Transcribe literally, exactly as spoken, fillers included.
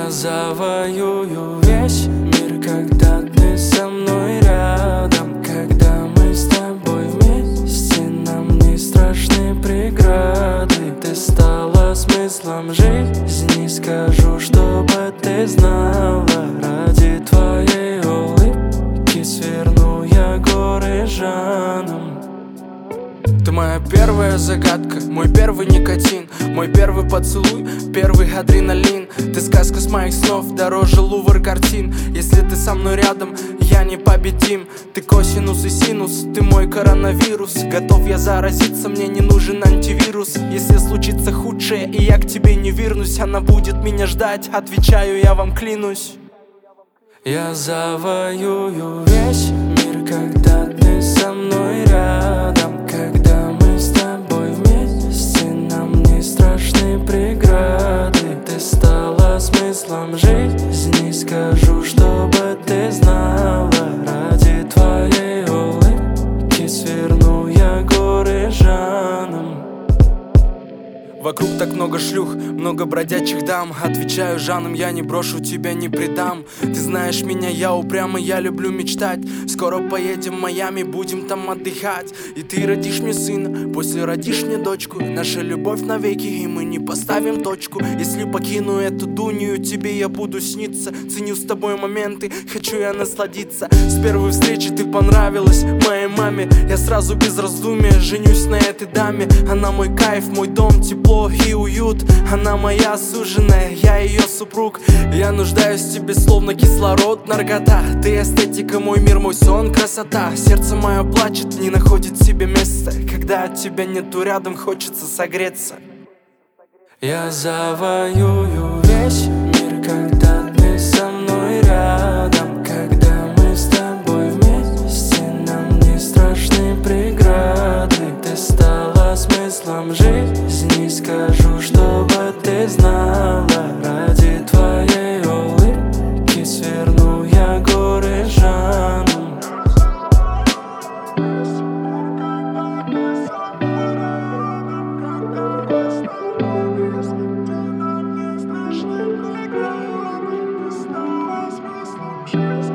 Я завоюю весь мир, когда ты со мной рядом. Когда мы с тобой вместе, нам не страшны преграды. Ты стала смыслом жизни, скажу, чтобы ты знала. Ради твоей улыбки сверну я горы жаном. Ты моя первая загадка, мой первый никотин, мой первый поцелуй, первый адреналин. Ты сказка с моих снов, дороже лувр картин. Если ты со мной рядом, я непобедим. Ты косинус и синус, ты мой коронавирус. Готов я заразиться, мне не нужен антивирус. Если случится худшее и я к тебе не вернусь, она будет меня ждать, отвечаю, я вам клянусь. Я завоюю весь мир, когда ты со мной рядом. Когда мы с тобой вместе, нам не страшны преграды. Ты стала смыслом жизни, скажу, чтобы ты знала. Ради твоей улыбки сверну я горы жаном. Вокруг так много шлюх, много бродячих дам. Отвечаю жаном, я не брошу, тебя не предам. Ты знаешь меня, я упрямый, я люблю мечтать. Скоро поедем в Майами, будем там отдыхать. И ты родишь мне сына, после родишь мне дочку. Наша любовь навеки, и мы не поставим точку. Если покину эту дунью, тебе я буду сниться. Ценю с тобой моменты, хочу я насладиться. С первой встречи ты понравилась моей маме. Я сразу без раздумия женюсь на этой даме. Она мой кайф, мой дом, тепло и уют. Она моя суженая, я ее супруг. Я нуждаюсь в тебе словно кислород, наркота. Ты эстетика, мой мир, мой сон, красота. Сердце мое плачет, не находит себе места. Когда от тебя нету рядом, хочется согреться. Я завоюю весь мир, когда ты со мной рядом. Когда мы с тобой вместе, нам не страшны преграды. Ты стала смыслом жизни, скажу, чтобы ты знала. Ради твоей улыбки сверну я горы жаном. Thank you.